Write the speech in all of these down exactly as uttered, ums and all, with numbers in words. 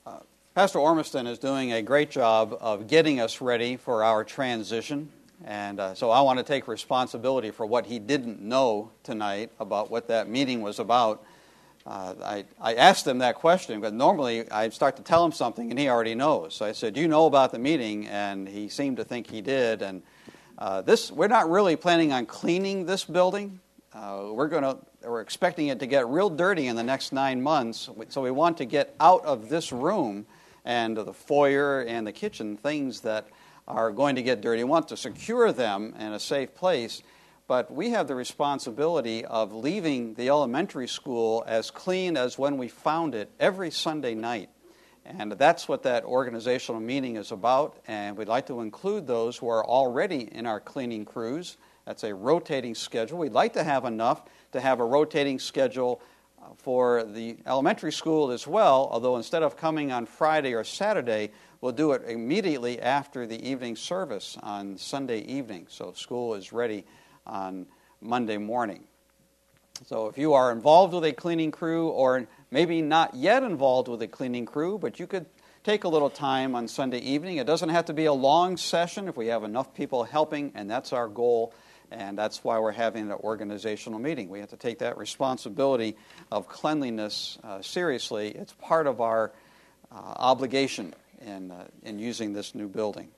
Uh, Pastor Ormiston is doing a great job of getting us ready for our transition, and uh, so I want to take responsibility for what he didn't know tonight about what that meeting was about. Uh, I, I asked him that question, but normally I'd start to tell him something and he already knows. So I said, "Do you know about the meeting?" And he seemed to think he did. And uh, this, we're not really planning on cleaning this building. Uh, we're going to, we're expecting it to get real dirty in the next nine months. So we want to get out of this room and the foyer and the kitchen things that are going to get dirty. We want to secure them in a safe place. But we have the responsibility of leaving the elementary school as clean as when we found it every Sunday night. And that's what that organizational meeting is about. And we'd like to include those who are already in our cleaning crews. That's a rotating schedule. We'd like to have enough to have a rotating schedule for the elementary school as well, although instead of coming on Friday or Saturday, we'll do it immediately after the evening service on Sunday evening. So school is ready on Monday morning. So if you are involved with a cleaning crew, or maybe not yet involved with a cleaning crew, but you could take a little time on Sunday evening. It doesn't have to be a long session if we have enough people helping, and that's our goal, and that's why we're having an organizational meeting. We have to take that responsibility of cleanliness uh, seriously. It's part of our uh, obligation in, uh, in using this new building.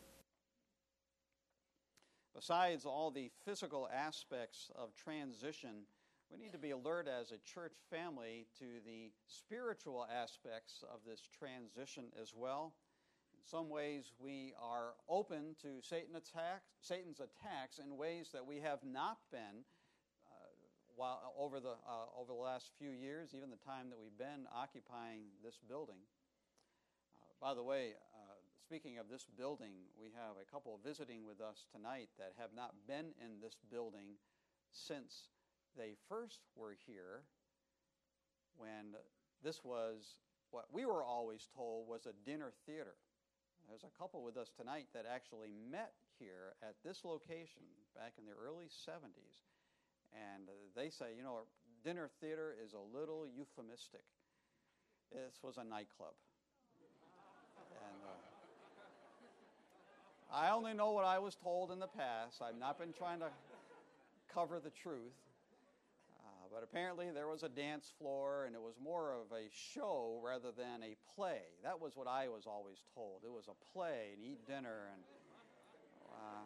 Besides all the physical aspects of transition, we need to be alert as a church family to the spiritual aspects of this transition as well. In some ways, we are open to Satan attack, Satan's attacks in ways that we have not been uh, while, over, the, uh, over the last few years, even the time that we've been occupying this building. Uh, by the way, uh, Speaking of this building, we have a couple visiting with us tonight that have not been in this building since they first were here, when this was what we were always told was a dinner theater. There's a couple with us tonight that actually met here at this location back in the early seventies, and they say, you know, dinner theater is a little euphemistic. This was a nightclub. And uh, I only know what I was told in the past. I've not been trying to cover the truth. Uh, but apparently there was a dance floor, and it was more of a show rather than a play. That was what I was always told. It was a play and eat dinner. and uh,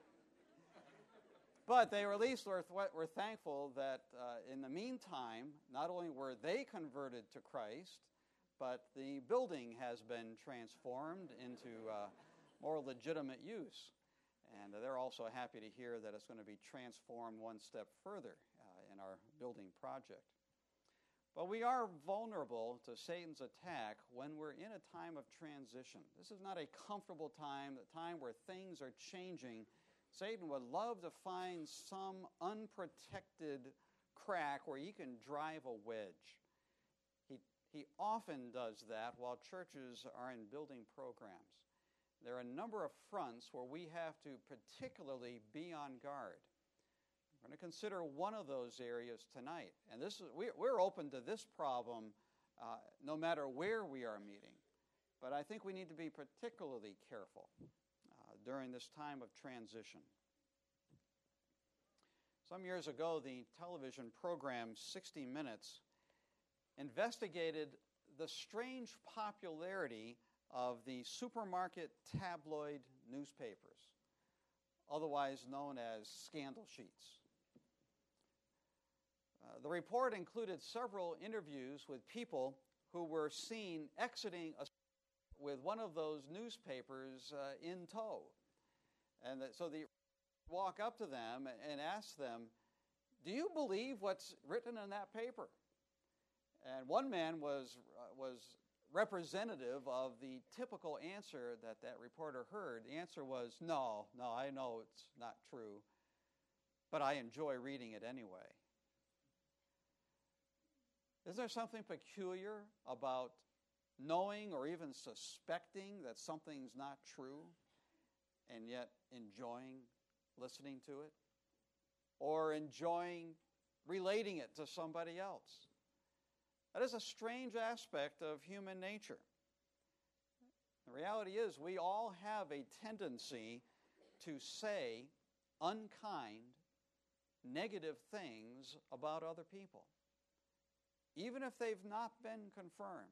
But they were at least were, were thankful that uh, in the meantime, not only were they converted to Christ, but the building has been transformed into Uh, more legitimate use. And they're also happy to hear that it's going to be transformed one step further uh, in our building project. But we are vulnerable to Satan's attack when we're in a time of transition. This is not a comfortable time, a time where things are changing. Satan would love to find some unprotected crack where he can drive a wedge. He, he often does that while churches are in building programs. There are a number of fronts where we have to particularly be on guard. We're going to consider one of those areas tonight. And this is, we, we're open to this problem uh, no matter where we are meeting. But I think we need to be particularly careful uh, during this time of transition. Some years ago, the television program sixty minutes investigated the strange popularity of the supermarket tabloid newspapers, otherwise known as scandal sheets. Uh, the report included several interviews with people who were seen exiting a with one of those newspapers uh, in tow. And that, so they walk up to them and ask them, "Do you believe what's written in that paper?" And one man was uh, was representative of the typical answer that that reporter heard. The answer was, no, no, I know it's not true, but I enjoy reading it anyway. Is there something peculiar about knowing or even suspecting that something's not true and yet enjoying listening to it? Or enjoying relating it to somebody else? That is a strange aspect of human nature. The reality is we all have a tendency to say unkind, negative things about other people, even if they've not been confirmed.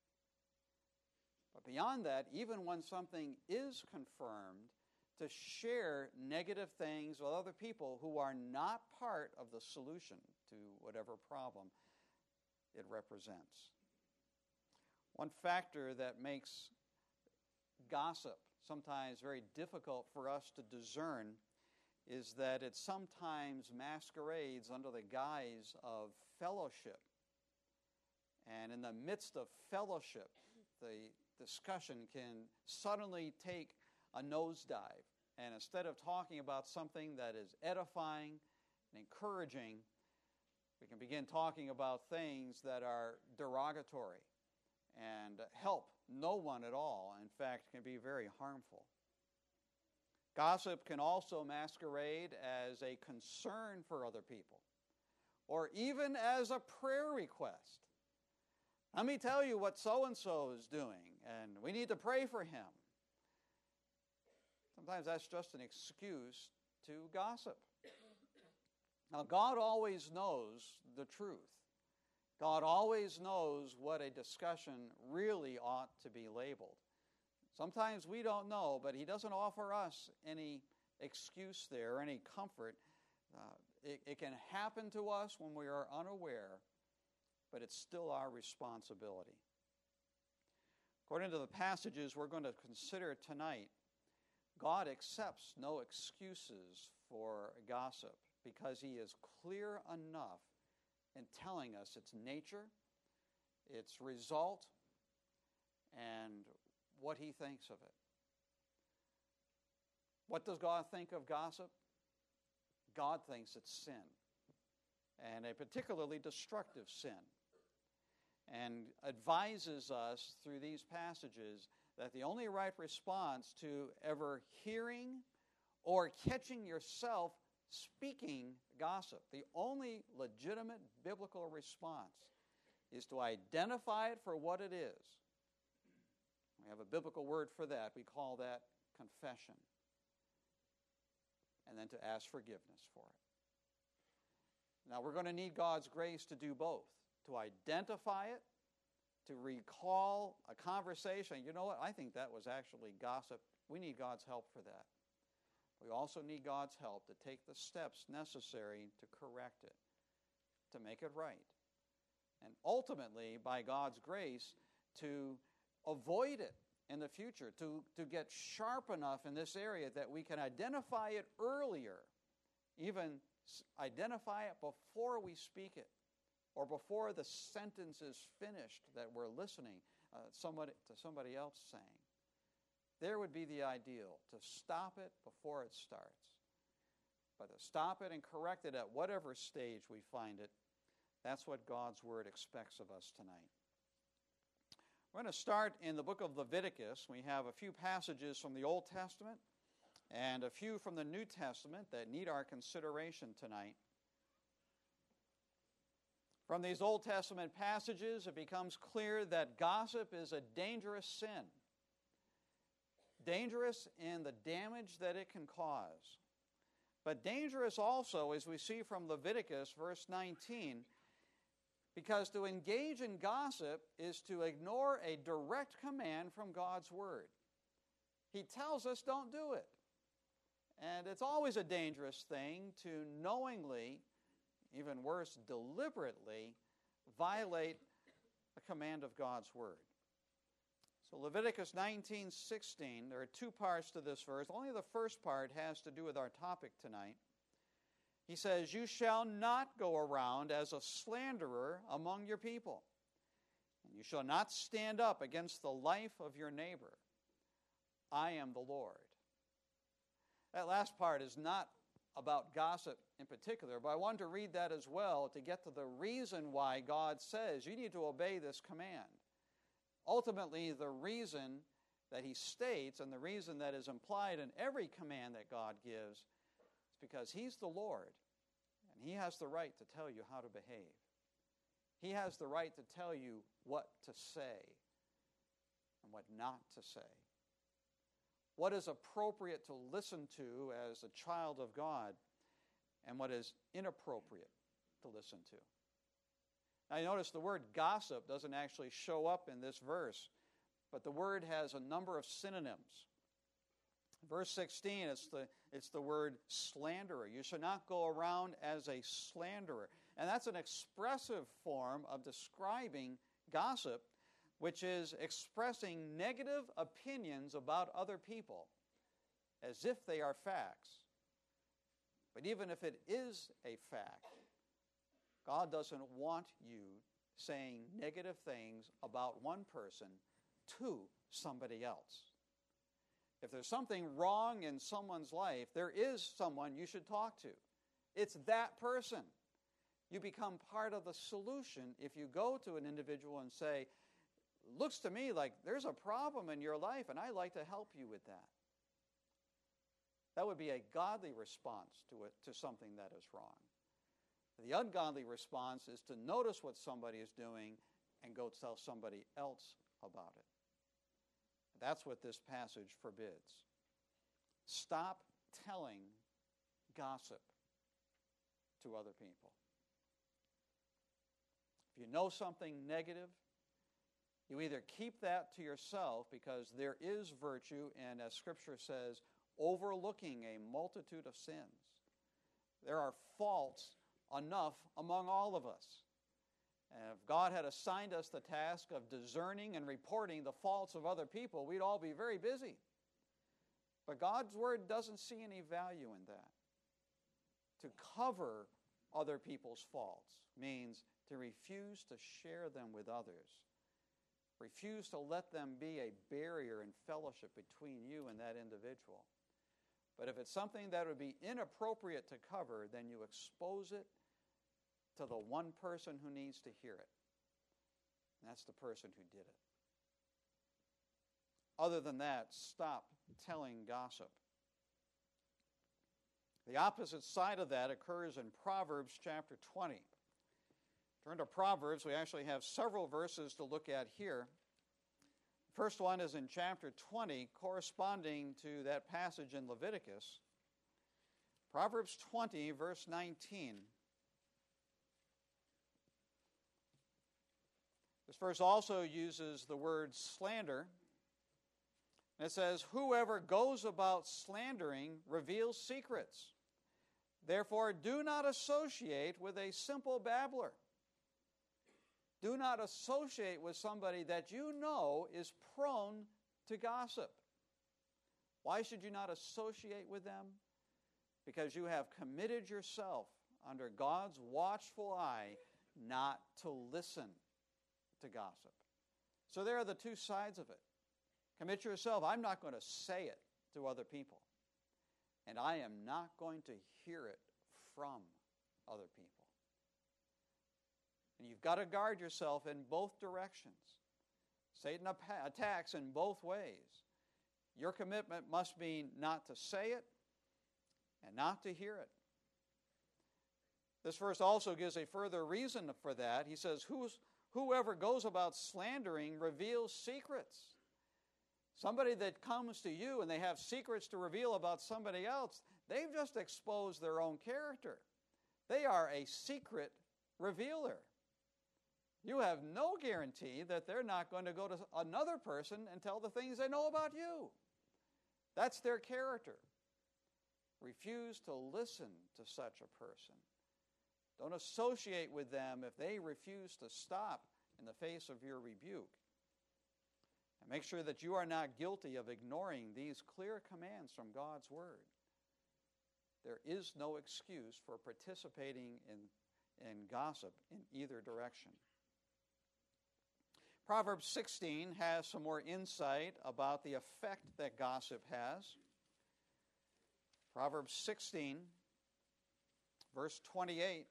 But beyond that, even when something is confirmed, to share negative things with other people who are not part of the solution to whatever problem it represents. One factor that makes gossip sometimes very difficult for us to discern is that it sometimes masquerades under the guise of fellowship. And in the midst of fellowship, the discussion can suddenly take a nosedive. And instead of talking about something that is edifying and encouraging, we can begin talking about things that are derogatory and help no one at all. In fact, can be very harmful. Gossip can also masquerade as a concern for other people, or even as a prayer request. Let me tell you what so-and-so is doing, and we need to pray for him. Sometimes that's just an excuse to gossip. Now, God always knows the truth. God always knows what a discussion really ought to be labeled. Sometimes we don't know, but He doesn't offer us any excuse there, or any comfort. Uh, it, it can happen to us when we are unaware, but it's still our responsibility. According to the passages we're going to consider tonight, God accepts no excuses for gossip because He is clear enough in telling us its nature, its result, and what He thinks of it. What does God think of gossip? God thinks it's sin, and a particularly destructive sin, and advises us through these passages that the only right response to ever hearing or catching yourself speaking gossip, the only legitimate biblical response, is to identify it for what it is. We have a biblical word for that. We call that confession. And then to ask forgiveness for it. Now, we're going to need God's grace to do both. To identify it, to recall a conversation. You know what? I think that was actually gossip. We need God's help for that. We also need God's help to take the steps necessary to correct it, to make it right. And ultimately, by God's grace, to avoid it in the future, to, to get sharp enough in this area that we can identify it earlier, even identify it before we speak it, or before the sentence is finished that we're listening uh, somebody, to somebody else saying. There would be the ideal, to stop it before it starts. But to stop it and correct it at whatever stage we find it, that's what God's Word expects of us tonight. We're going to start in the book of Leviticus. We have a few passages from the Old Testament and a few from the New Testament that need our consideration tonight. From these Old Testament passages, it becomes clear that gossip is a dangerous sin. Dangerous in the damage that it can cause. But dangerous also, as we see from Leviticus, verse nineteen, because to engage in gossip is to ignore a direct command from God's Word. He tells us don't do it. And it's always a dangerous thing to knowingly, even worse, deliberately violate a command of God's Word. So Leviticus nineteen sixteen, there are two parts to this verse. Only the first part has to do with our topic tonight. He says, "You shall not go around as a slanderer among your people, and you shall not stand up against the life of your neighbor. I am the Lord." That last part is not about gossip in particular, but I want to read that as well to get to the reason why God says you need to obey this command. Ultimately, the reason that He states and the reason that is implied in every command that God gives is because He's the Lord, and He has the right to tell you how to behave. He has the right to tell you what to say and what not to say, what is appropriate to listen to as a child of God, and what is inappropriate to listen to. Now you notice the word gossip doesn't actually show up in this verse, but the word has a number of synonyms. Verse sixteen, it's the, it's the word slanderer. You should not go around as a slanderer. And that's an expressive form of describing gossip, which is expressing negative opinions about other people as if they are facts. But even if it is a fact, God doesn't want you saying negative things about one person to somebody else. If there's something wrong in someone's life, there is someone you should talk to. It's that person. You become part of the solution if you go to an individual and say, looks to me like there's a problem in your life and I'd like to help you with that. That would be a godly response to it, to something that is wrong. The ungodly response is to notice what somebody is doing and go tell somebody else about it. That's what this passage forbids. Stop telling gossip to other people. If you know something negative, you either keep that to yourself because there is virtue in, as Scripture says, overlooking a multitude of sins. There are faults enough among all of us. And if God had assigned us the task of discerning and reporting the faults of other people, we'd all be very busy. But God's Word doesn't see any value in that. To cover other people's faults means to refuse to share them with others. Refuse to let them be a barrier in fellowship between you and that individual. But if it's something that would be inappropriate to cover, then you expose it to the one person who needs to hear it. And that's the person who did it. Other than that, stop telling gossip. The opposite side of that occurs in Proverbs chapter twenty. Turn to Proverbs. We actually have several verses to look at here. The first one is in chapter twenty, corresponding to that passage in Leviticus. Proverbs twenty, verse nineteen. This verse also uses the word slander. And it says, whoever goes about slandering reveals secrets. Therefore, do not associate with a simple babbler. Do not associate with somebody that you know is prone to gossip. Why should you not associate with them? Because you have committed yourself under God's watchful eye not to listen to gossip. So there are the two sides of it. Commit yourself. I'm not going to say it to other people. And I am not going to hear it from other people. And you've got to guard yourself in both directions. Satan attacks in both ways. Your commitment must be not to say it and not to hear it. This verse also gives a further reason for that. He says, Who's, whoever goes about slandering reveals secrets. Somebody that comes to you and they have secrets to reveal about somebody else, they've just exposed their own character. They are a secret revealer. You have no guarantee that they're not going to go to another person and tell the things they know about you. That's their character. Refuse to listen to such a person. Don't associate with them if they refuse to stop in the face of your rebuke. And make sure that you are not guilty of ignoring these clear commands from God's Word. There is no excuse for participating in, in gossip in either direction. Proverbs sixteen has some more insight about the effect that gossip has. Proverbs sixteen, verse twenty-eight.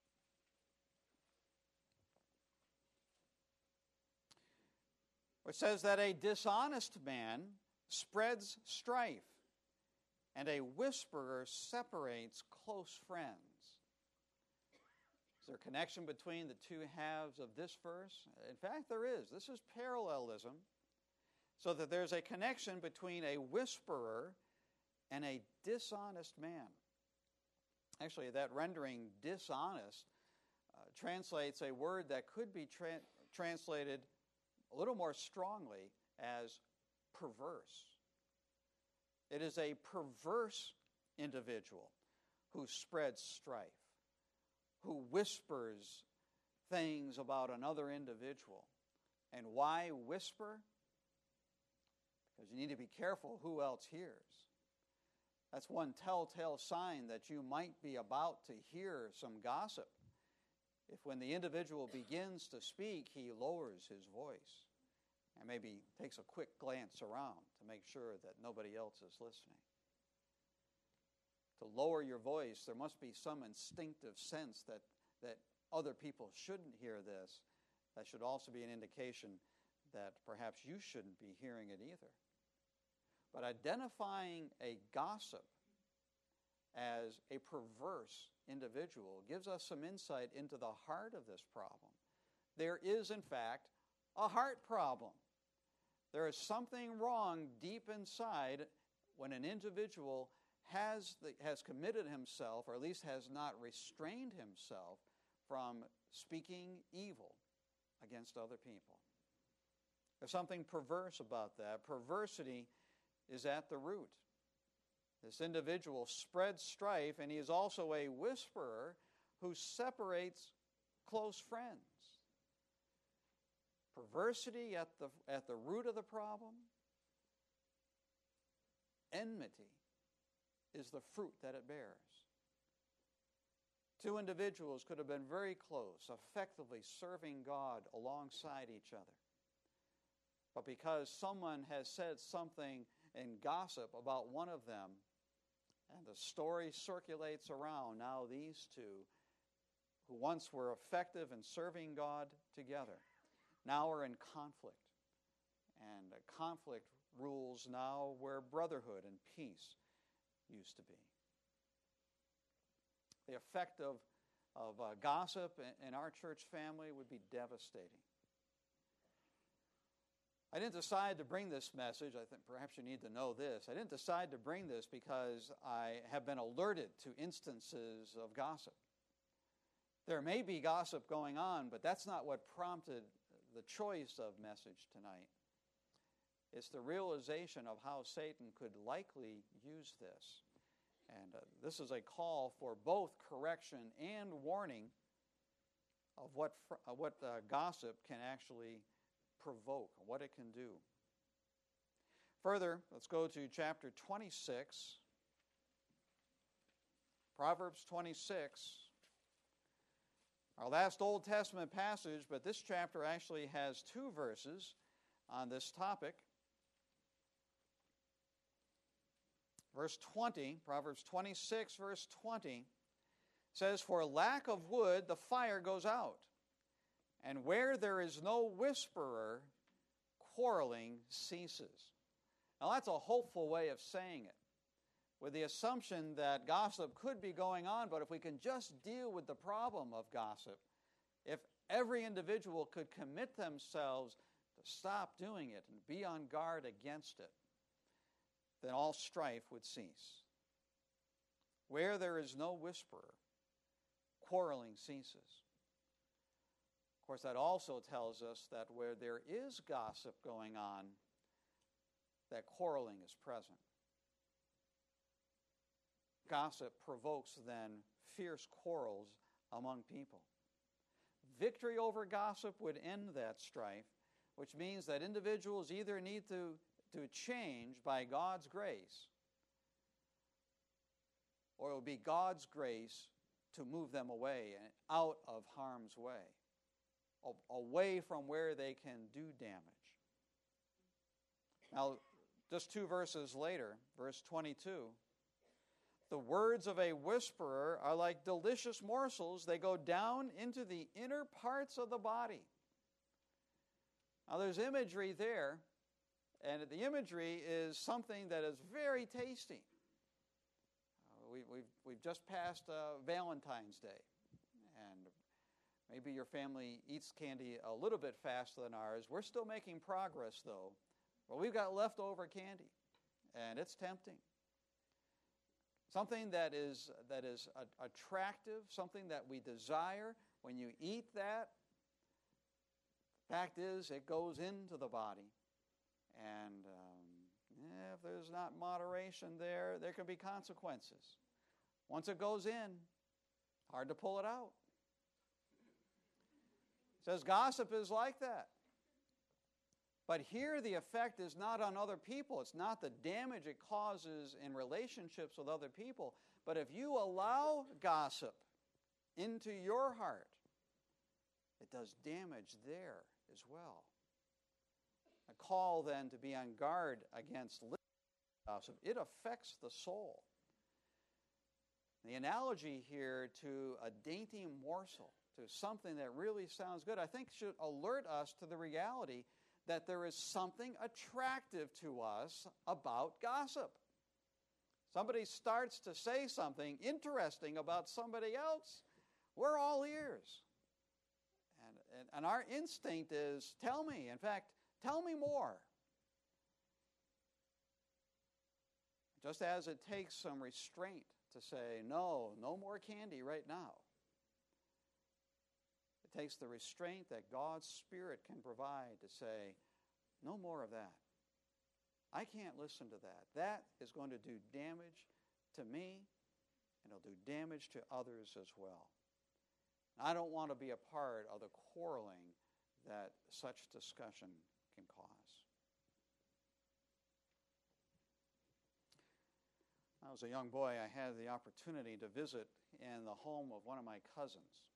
It says that a dishonest man spreads strife, and a whisperer separates close friends. Is there a connection between the two halves of this verse? In fact, there is. This is parallelism. So that there's a connection between a whisperer and a dishonest man. Actually, that rendering dishonest uh, translates a word that could be tra- translated a little more strongly as perverse. It is a perverse individual who spreads strife, who whispers things about another individual. And why whisper? Because you need to be careful who else hears. That's one telltale sign that you might be about to hear some gossip. If when the individual begins to speak, he lowers his voice and maybe takes a quick glance around to make sure that nobody else is listening. To lower your voice, there must be some instinctive sense that, that other people shouldn't hear this. That should also be an indication that perhaps you shouldn't be hearing it either. But identifying a gossip as a perverse individual gives us some insight into the heart of this problem. There is, in fact, a heart problem. There is something wrong deep inside when an individual has, the, has committed himself, or at least has not restrained himself from speaking evil against other people. There's something perverse about that. Perversity is at the root. This individual spreads strife, and he is also a whisperer who separates close friends. Perversity at the, at the root of the problem. Enmity is the fruit that it bears. Two individuals could have been very close, effectively serving God alongside each other. But because someone has said something in gossip about one of them, and the story circulates around, now these two, who once were effective in serving God together, now are in conflict. And conflict rules now where brotherhood and peace used to be. The effect of, of uh, gossip in our church family would be devastating. I didn't decide to bring this message. I think perhaps you need to know this. I didn't decide to bring this because I have been alerted to instances of gossip. There may be gossip going on, but that's not what prompted the choice of message tonight. It's the realization of how Satan could likely use this. And uh, this is a call for both correction and warning of what, fr- uh, what uh, gossip can actually provoke, what it can do. Further, let's go to chapter twenty-six. Proverbs twenty-six. Our last Old Testament passage, but this chapter actually has two verses on this topic. Verse twenty, Proverbs twenty-six, verse twenty, says, "For lack of wood the fire goes out, and where there is no whisperer, quarreling ceases." Now that's a hopeful way of saying it, with the assumption that gossip could be going on, but if we can just deal with the problem of gossip, if every individual could commit themselves to stop doing it and be on guard against it, then all strife would cease. Where there is no whisperer, quarreling ceases. Of course, that also tells us that where there is gossip going on, that quarreling is present. Gossip provokes then fierce quarrels among people. Victory over gossip would end that strife, which means that individuals either need to, to change by God's grace, or it will be God's grace to move them away and out of harm's way, away from where they can do damage. Now, just two verses later, verse twenty-two, "The words of a whisperer are like delicious morsels. They go down into the inner parts of the body." Now, there's imagery there, and the imagery is something that is very tasty. Uh, we, we've, we've just passed uh, Valentine's Day, and maybe your family eats candy a little bit faster than ours. We're still making progress, though, Well, we've got leftover candy, and it's tempting. Something that is, that is a, attractive, something that we desire. When you eat that, the fact is it goes into the body. And um, eh, if there's not moderation there, there can be consequences. Once it goes in, hard to pull it out. It says gossip is like that. But here the effect is not on other people. It's not the damage it causes in relationships with other people. But if you allow gossip into your heart, it does damage there as well. A call then to be on guard against gossip. It affects the soul. The analogy here to a dainty morsel, to something that really sounds good, I think should alert us to the reality that there is something attractive to us about gossip. Somebody starts to say something interesting about somebody else, we're all ears. And, and, and our instinct is, tell me. In fact, tell me more. Just as it takes some restraint to say, no, no more candy right now. It takes the restraint that God's Spirit can provide to say, no more of that. I can't listen to that. That is going to do damage to me, and it'll do damage to others as well. I don't want to be a part of the quarreling that such discussion can cause. When I was a young boy, I had the opportunity to visit in the home of one of my cousins.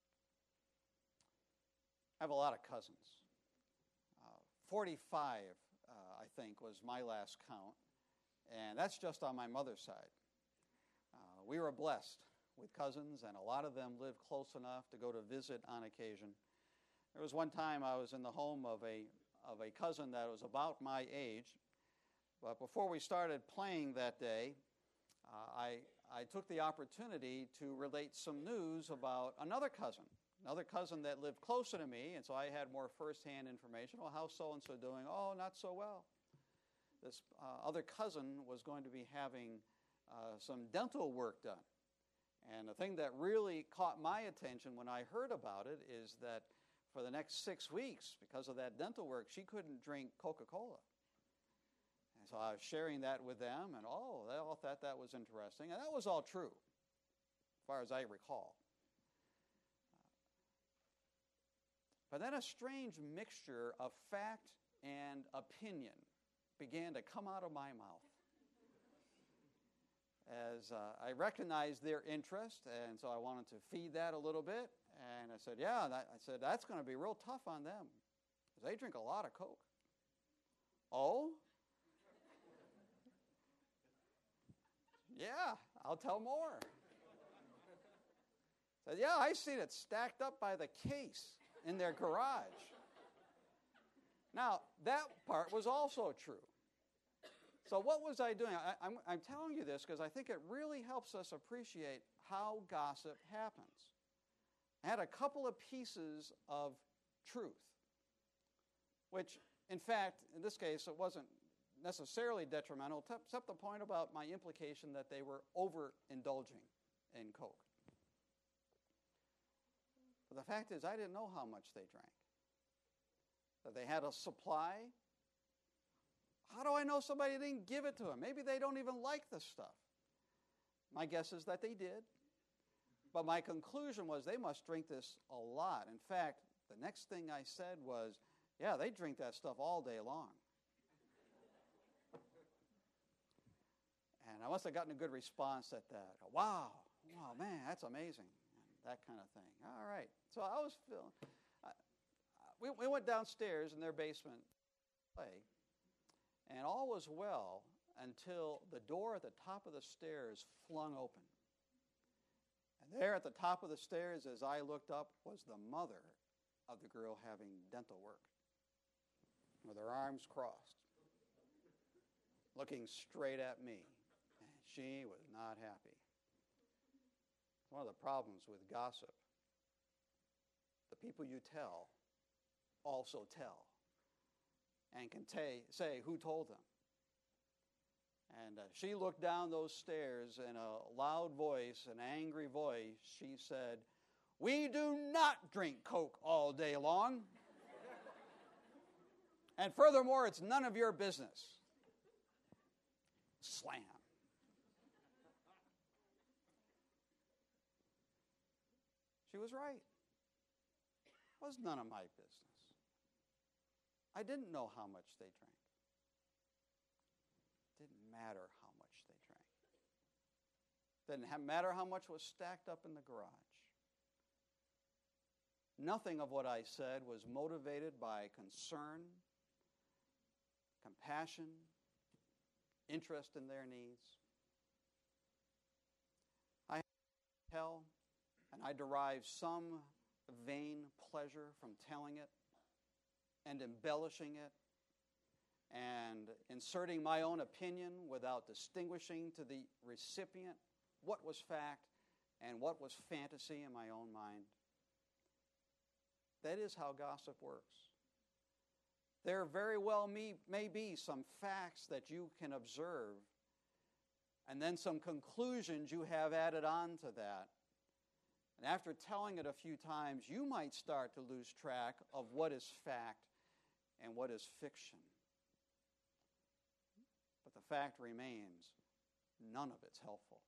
I have a lot of cousins. Uh, forty-five, uh, I think, was my last count. And that's just on my mother's side. Uh, we were blessed with cousins, and a lot of them lived close enough to go to visit on occasion. There was one time I was in the home of a, of a cousin that was about my age. But before we started playing that day, uh, I, I took the opportunity to relate some news about another cousin. Another cousin that lived closer to me, and so I had more firsthand information. Well, how's so-and-so doing? Oh, not so well. This uh, other cousin was going to be having uh, some dental work done. And the thing that really caught my attention when I heard about it is that for the next six weeks, because of that dental work, she couldn't drink Coca-Cola. And so I was sharing that with them, and oh, they all thought that was interesting. And that was all true, as far as I recall. But then a strange mixture of fact and opinion began to come out of my mouth. As uh, I recognized their interest, and so I wanted to feed that a little bit. And I said, yeah, that, I said, that's going to be real tough on them, because they drink a lot of Coke. Oh? Yeah, I'll tell more. I said, yeah, I seen it stacked up by the case in their garage. Now, that part was also true. So what was I doing? I, I'm, I'm telling you this because I think it really helps us appreciate how gossip happens. I had a couple of pieces of truth, which, in fact, in this case, it wasn't necessarily detrimental, except the point about my implication that they were overindulging in Coke. But the fact is, I didn't know how much they drank. That they had a supply. How do I know somebody didn't give it to them? Maybe they don't even like the stuff. My guess is that they did. But my conclusion was they must drink this a lot. In fact, the next thing I said was, yeah, they drink that stuff all day long. And I must have gotten a good response at that. Wow, wow, man, that's amazing. That kind of thing. All right. So I was feeling. Uh, we, we went downstairs in their basement to play, and all was well until the door at the top of the stairs flung open. And there at the top of the stairs, as I looked up, was the mother of the girl having dental work, with her arms crossed, looking straight at me. And she was not happy. One of the problems with gossip, the people you tell also tell. and can ta- say who told them. And uh, she looked down those stairs in a loud voice, an angry voice. She said, "We do not drink Coke all day long. And furthermore, it's none of your business." Slam. She was right. It was none of my business. I didn't know how much they drank. It didn't matter how much they drank. It didn't matter how much was stacked up in the garage. Nothing of what I said was motivated by concern, compassion, interest in their needs. I tell, and I derive some vain pleasure from telling it and embellishing it and inserting my own opinion without distinguishing to the recipient what was fact and what was fantasy in my own mind. That is how gossip works. There very well may, may be some facts that you can observe, and then some conclusions you have added on to that. And after telling it a few times, you might start to lose track of what is fact and what is fiction. But the fact remains, none of it's helpful.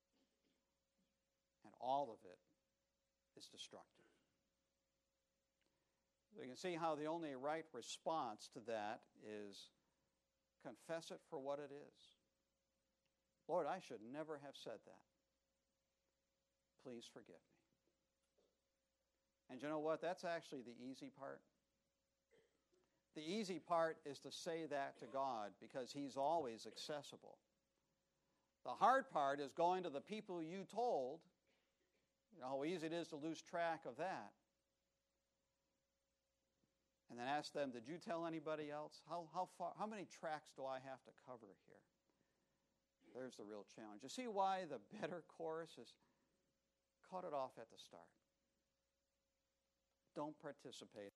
And all of it is destructive. So you can see how the only right response to that is confess it for what it is. Lord, I should never have said that. Please forgive me. And you know what? That's actually the easy part. The easy part is to say that to God because He's always accessible. The hard part is going to the people you told. You know how easy it is to lose track of that. And then ask them, did you tell anybody else? How, how far? How many tracks do I have to cover here? There's the real challenge. You see why the better course is cut it off at the start. Don't participate.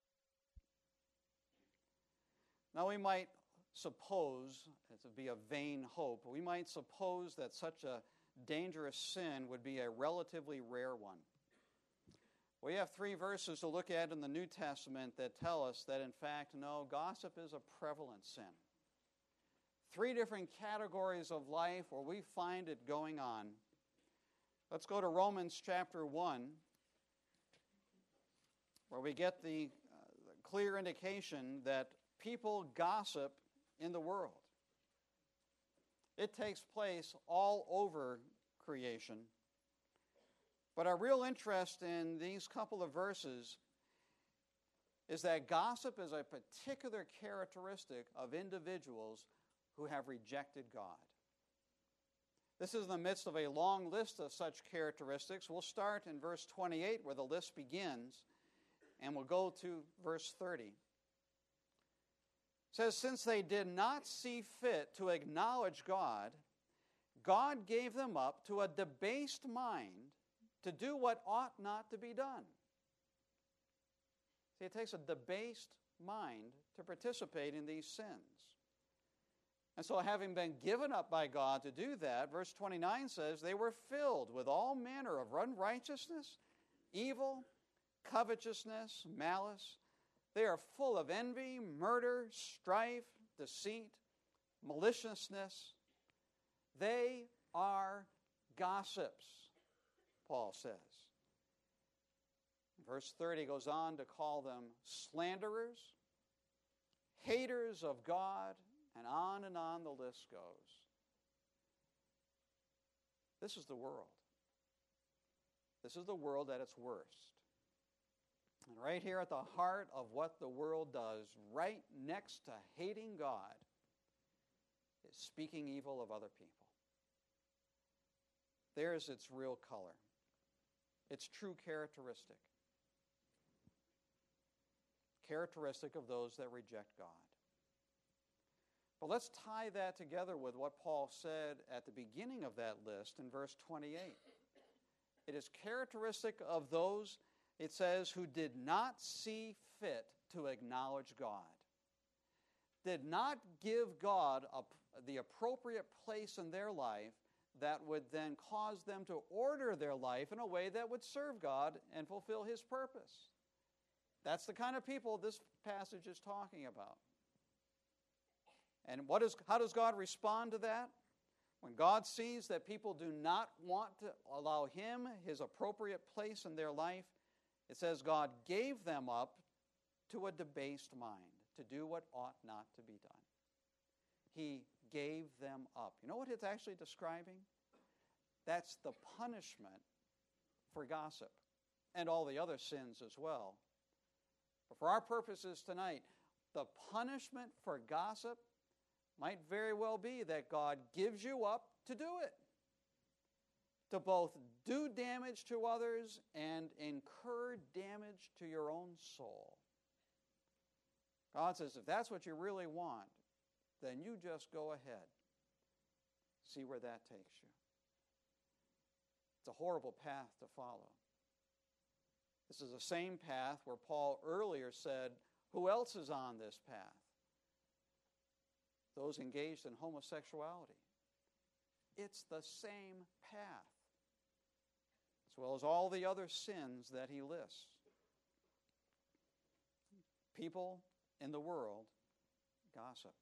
Now we might suppose, it would be a vain hope, we might suppose that such a dangerous sin would be a relatively rare one. We have three verses to look at in the New Testament that tell us that, in fact, no, gossip is a prevalent sin. Three different categories of life where we find it going on. Let's go to Romans chapter one, where we get the uh, clear indication that people gossip in the world. It takes place all over creation. But our real interest in these couple of verses is that gossip is a particular characteristic of individuals who have rejected God. This is in the midst of a long list of such characteristics. We'll start in verse twenty-eight where the list begins, and we'll go to verse thirty. It says, "Since they did not see fit to acknowledge God, God gave them up to a debased mind to do what ought not to be done." See, it takes a debased mind to participate in these sins. And so having been given up by God to do that, verse twenty-nine says, they were filled with all manner of unrighteousness, evil, covetousness, malice. They are full of envy, murder, strife, deceit, maliciousness. They are gossips, Paul says. Verse thirty goes on to call them slanderers, haters of God, and on and on the list goes. This is the world. This is the world at its worst. And right here at the heart of what the world does, right next to hating God, is speaking evil of other people. There's its real color, its true characteristic. Characteristic of those that reject God. But let's tie that together with what Paul said at the beginning of that list in verse twenty-eight. It is characteristic of those, it says, who did not see fit to acknowledge God. did not give God a, the appropriate place in their life that would then cause them to order their life in a way that would serve God and fulfill His purpose. That's the kind of people this passage is talking about. And what is, how does God respond to that? When God sees that people do not want to allow Him His appropriate place in their life, it says God gave them up to a debased mind to do what ought not to be done. He gave them up. You know what it's actually describing? That's the punishment for gossip and all the other sins as well. But for our purposes tonight, the punishment for gossip might very well be that God gives you up to do it, to both do damage to others and incur damage to your own soul. God says, if that's what you really want, then you just go ahead. See where that takes you. It's a horrible path to follow. This is the same path where Paul earlier said, who else is on this path? Those engaged in homosexuality. It's the same path, as well as all the other sins that he lists. People in the world gossip.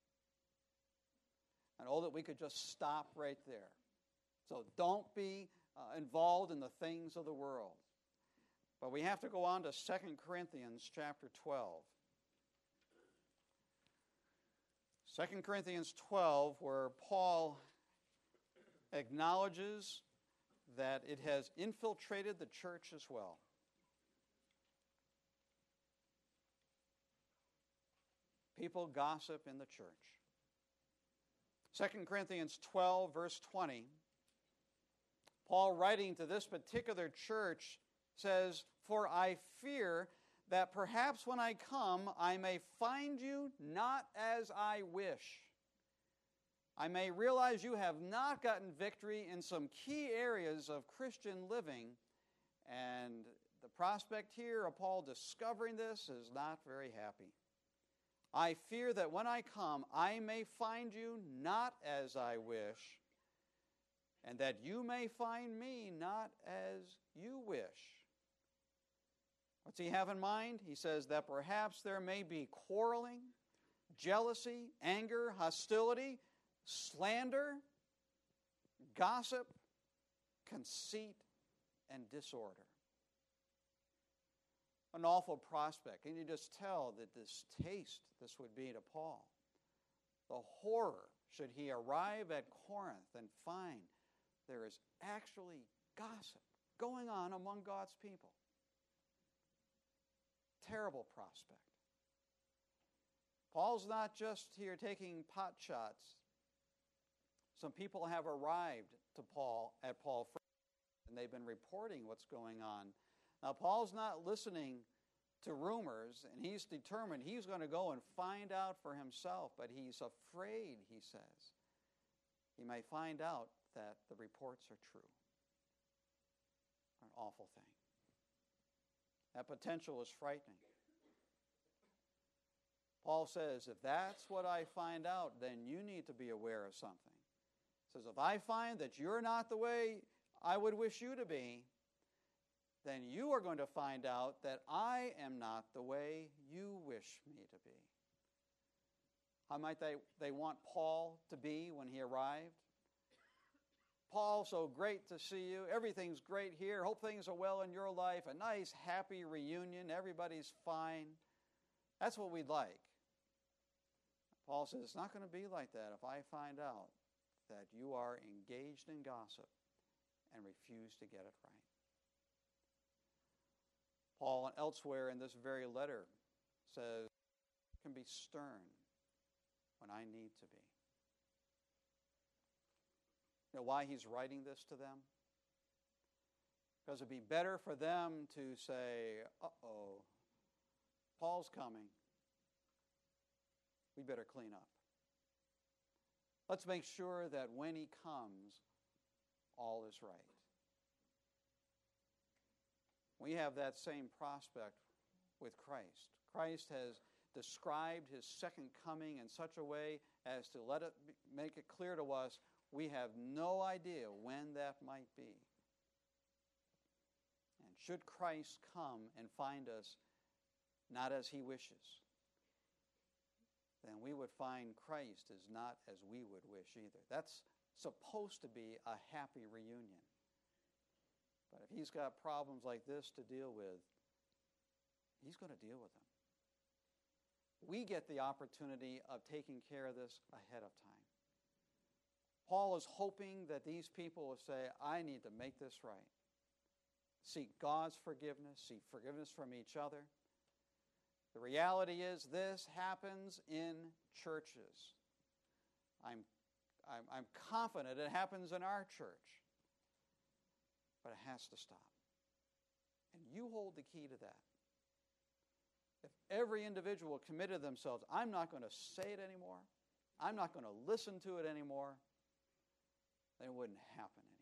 And oh, that we could just stop right there. So don't be uh, involved in the things of the world. But we have to go on to Second Corinthians chapter twelve. Second Corinthians twelve, where Paul acknowledges that it has infiltrated the church as well. People gossip in the church. Second Corinthians twelve, verse twenty, Paul, writing to this particular church, says, "For I fear that perhaps when I come, I may find you not as I wish. I may realize you have not gotten victory in some key areas of Christian living, and the prospect here of Paul discovering this is not very happy. I fear that when I come, I may find you not as I wish, and that you may find me not as you wish." What's he have in mind? He says that perhaps there may be quarreling, jealousy, anger, hostility, slander, gossip, conceit, and disorder. An awful prospect. Can you just tell that this taste this would be to Paul? The horror should he arrive at Corinth and find there is actually gossip going on among God's people. Terrible prospect. Paul's not just here taking pot shots. Some people have arrived to Paul at Paul first, and they've been reporting what's going on. Now, Paul's not listening to rumors, and he's determined he's going to go and find out for himself, but he's afraid, he says, he may find out that the reports are true. An awful thing. That potential is frightening. Paul says, if that's what I find out, then you need to be aware of something. He says, if I find that you're not the way I would wish you to be, then you are going to find out that I am not the way you wish me to be. How might they, they want Paul to be when he arrived? Paul, so great to see you. Everything's great here. Hope things are well in your life. A nice, happy reunion. Everybody's fine. That's what we'd like. Paul says, it's not going to be like that if I find out that you are engaged in gossip and refuse to get it right. Paul, elsewhere in this very letter, says, I can be stern when I need to be. You know why he's writing this to them? Because it'd be better for them to say, uh-oh, Paul's coming. We better clean up. Let's make sure that when he comes, all is right. We have that same prospect with Christ. Christ has described his second coming in such a way as to let it be, make it clear to us we have no idea when that might be. And should Christ come and find us not as he wishes, then we would find Christ is not as we would wish either. That's supposed to be a happy reunion. But if he's got problems like this to deal with, he's going to deal with them. We get the opportunity of taking care of this ahead of time. Paul is hoping that these people will say, I need to make this right. Seek God's forgiveness, seek forgiveness from each other. The reality is this happens in churches. I'm, I'm, I'm confident it happens in our church. But it has to stop. And you hold the key to that. If every individual committed themselves, I'm not going to say it anymore, I'm not going to listen to it anymore, then it wouldn't happen anymore.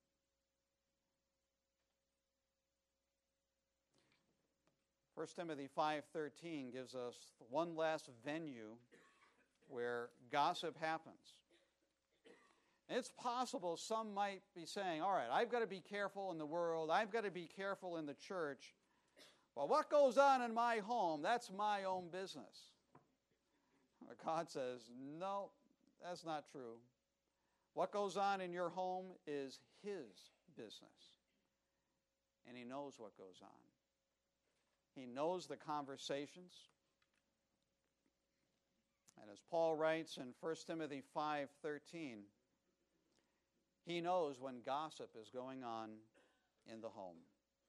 First Timothy five thirteen gives us one last venue where gossip happens. And it's possible some might be saying, all right, I've got to be careful in the world, I've got to be careful in the church. Well, what goes on in my home, that's my own business. God says, no, that's not true. What goes on in your home is his business. And he knows what goes on. He knows the conversations. And as Paul writes in First Timothy five thirteen, he knows when gossip is going on in the home.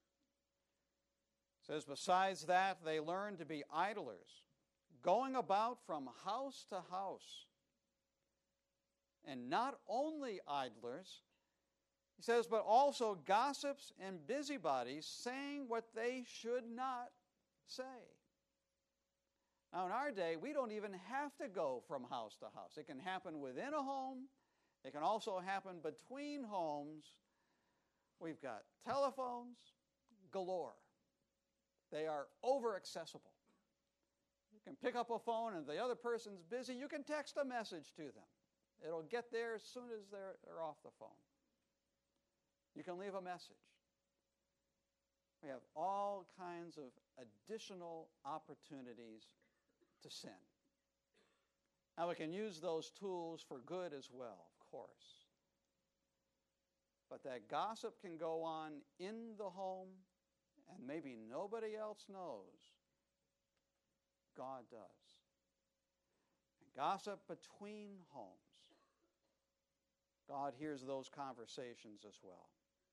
It says, besides that, they learn to be idlers, going about from house to house. And not only idlers, he says, but also gossips and busybodies, saying what they should not say. Now, in our day, we don't even have to go from house to house. It can happen within a home. It can also happen between homes. We've got telephones galore. They are over-accessible. You can pick up a phone and if the other person's busy, you can text a message to them. It'll get there as soon as they're, they're off the phone. You can leave a message. We have all kinds of additional opportunities to sin. Now, we can use those tools for good as well, of course. But that gossip can go on in the home, and maybe nobody else knows. God does. And gossip between homes. God hears those conversations as well.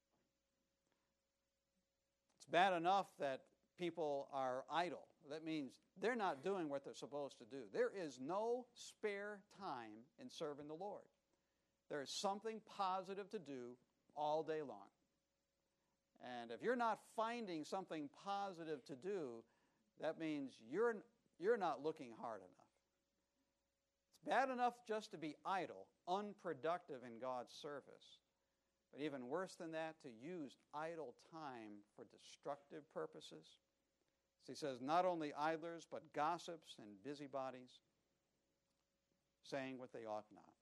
It's bad enough that people are idle. That means they're not doing what they're supposed to do. There is no spare time in serving the Lord. There is something positive to do all day long. And if you're not finding something positive to do, that means you're, you're not looking hard enough. It's bad enough just to be idle, unproductive in God's service. But even worse than that, to use idle time for destructive purposes. So he says, not only idlers, but gossips and busybodies, saying what they ought not.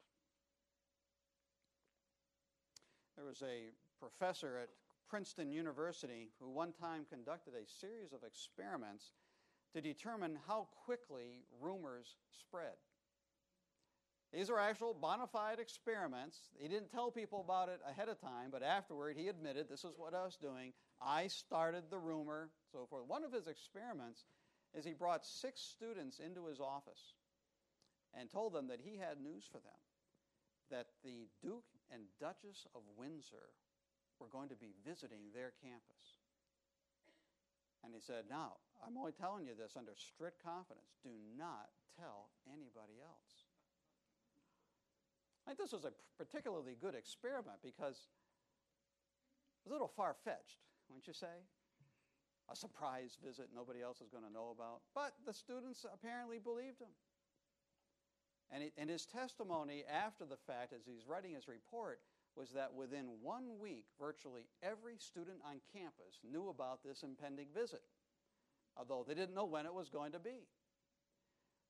There was a professor at Princeton University who one time conducted a series of experiments to determine how quickly rumors spread. These are actual bona fide experiments. He didn't tell people about it ahead of time, but afterward he admitted, this is what I was doing. I started the rumor, so forth. One of his experiments is he brought six students into his office and told them that he had news for them, that the Duke and Duchess of Windsor were going to be visiting their campus. And he said, now, I'm only telling you this under strict confidence. Do not tell anybody else. I think this was a particularly good experiment because it was a little far-fetched, wouldn't you say? A surprise visit nobody else is going to know about. But the students apparently believed him. And, it, and his testimony after the fact, as he's writing his report, was that within one week, virtually every student on campus knew about this impending visit, although they didn't know when it was going to be.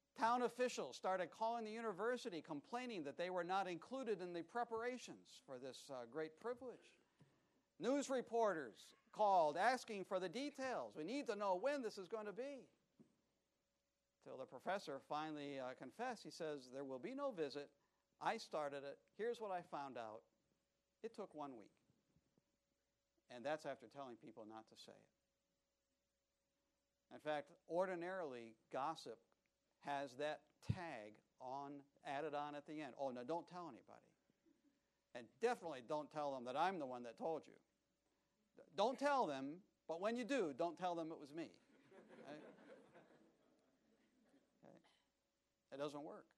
Town officials started calling the university, complaining that they were not included in the preparations for this uh, great privilege. News reporters called asking for the details. We need to know when this is going to be. Till the professor finally uh, confessed. He says, there will be no visit. I started it. Here's what I found out. It took one week. And that's after telling people not to say it. In fact, ordinarily, gossip has that tag on added on at the end. Oh, no, don't tell anybody. And definitely don't tell them that I'm the one that told you. Don't tell them, but when you do, don't tell them it was me. Right? Okay. It doesn't work.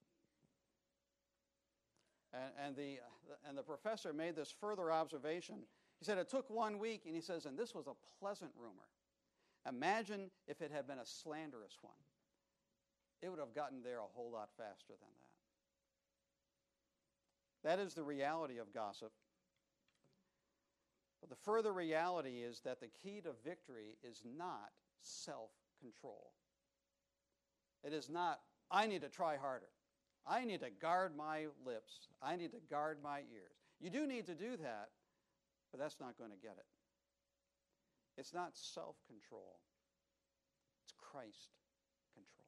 And, and, the, and the professor made this further observation. He said it took one week, and he says, and this was a pleasant rumor. Imagine if it had been a slanderous one. It would have gotten there a whole lot faster than that. That is the reality of gossip. But the further reality is that the key to victory is not self-control. It is not, I need to try harder. I need to guard my lips. I need to guard my ears. You do need to do that, but that's not going to get it. It's not self-control. It's Christ control.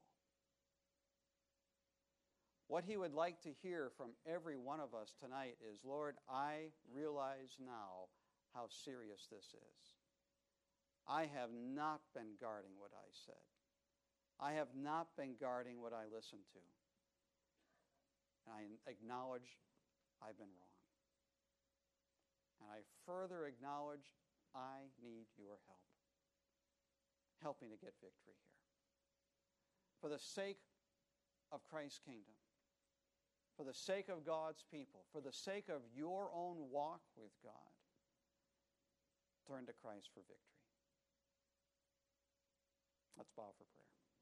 What he would like to hear from every one of us tonight is, Lord, I realize now how serious this is. I have not been guarding what I said. I have not been guarding what I listened to. And I acknowledge I've been wrong. And I further acknowledge I need your help. Help me to get victory here. For the sake of Christ's kingdom, for the sake of God's people, for the sake of your own walk with God, turn to Christ for victory. Let's bow for prayer.